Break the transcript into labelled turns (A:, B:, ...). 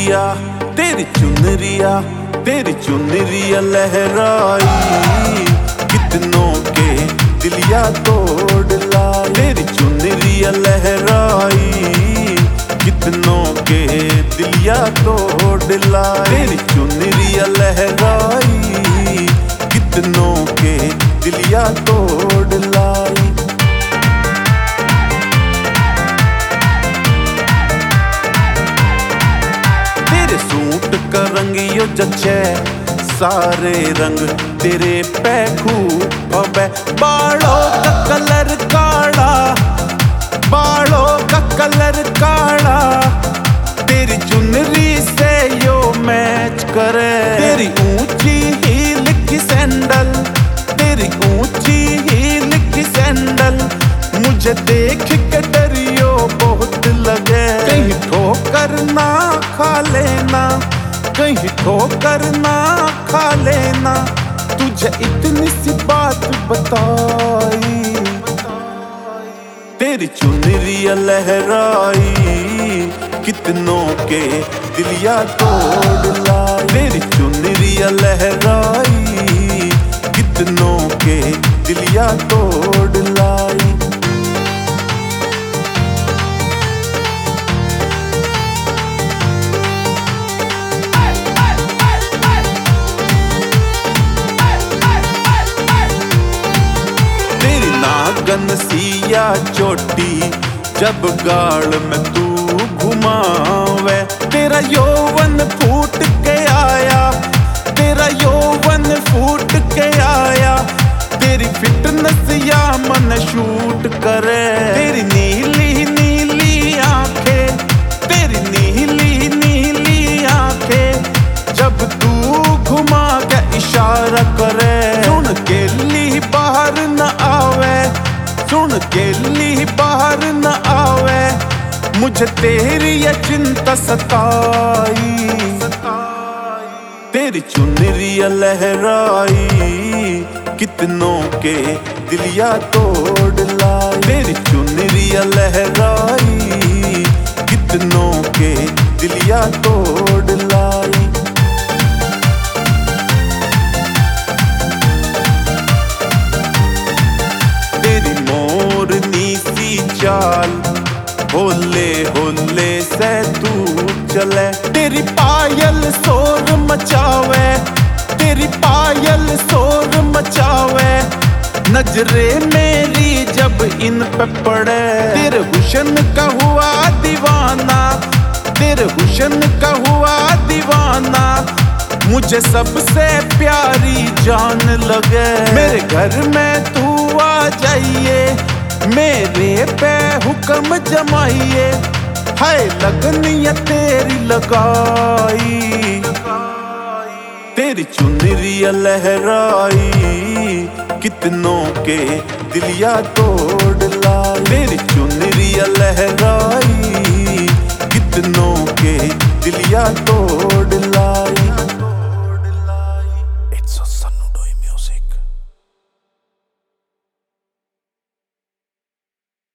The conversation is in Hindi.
A: तेरी चुनरिया लहराई, कितनों के दिलिया तोड़ लाई। तेरी चुनरिया लहराई, कितनों के दिलिया तोड़ लाई। तेरी चुनरिया लहराई, कितनों के दिलिया तोड़ लाई। तेरे सूट का रंग यो जचे, सारे रंग तेरे पे खूबे। बालों का कलर काला, बालों का कलर काला, तेरी चुनरी से यो मैच करे। तेरी ऊंची हील की सैंडल, तेरी ऊंची हील की सैंडल, मुझे देख के डरियो बहुत लगे। कहीं ठोकर ना खा लेना, कहीं ठोकर ना खा लेना, तुझे इतनी सी बात बताई। तेरी चुनरिया लहराई, कितनों के दिलिया तोड़ लाई। तेरी चुनरिया लहराई, कितनों के दिलिया तोड़ लाई। नागन सिया चोटी जब गाल में तू घुमावे, तेरा यौवन फूट के आया, तेरा यौवन फूट के आया। तेरी फिटनेस या मन शूट करे। तेरी नीली नीली आंखें, तेरी नीली नीली आंखें, जब तू घुमा के इशारा करे। सुन के ली बाहर न आवे, सुन के ली बाहर न आवे, मुझे तेरी ये चिंता सताई। तेरी चुनरिया लहराई, कितनों के दिलिया तोड़ लाई। तेरी चुनरिया लहराई, कितनों के दिलिया तोड़ लाई। तेरी मोरनी सी चाल, होले होले से तू चले। तेरी पायल शोर मचावे, तेरी पायल शोर मचावे, नजरे मेरी जब इन पे पड़े। तेरे हुस्न का हुआ दीवाना, तेरे हुस्न का हुआ दीवाना, मुझे सबसे प्यारी जान लगे। मेरे घर में तू आ जाइए, मेरे पे हुक्म जमाइए, हाय लगनिया तेरी लगाई। तेरी चुनरिया लहराई, कितनों के दिलिया तोड़ लाई। तेरी चुनरिया लहराई, कितनों के दिलिया तोड़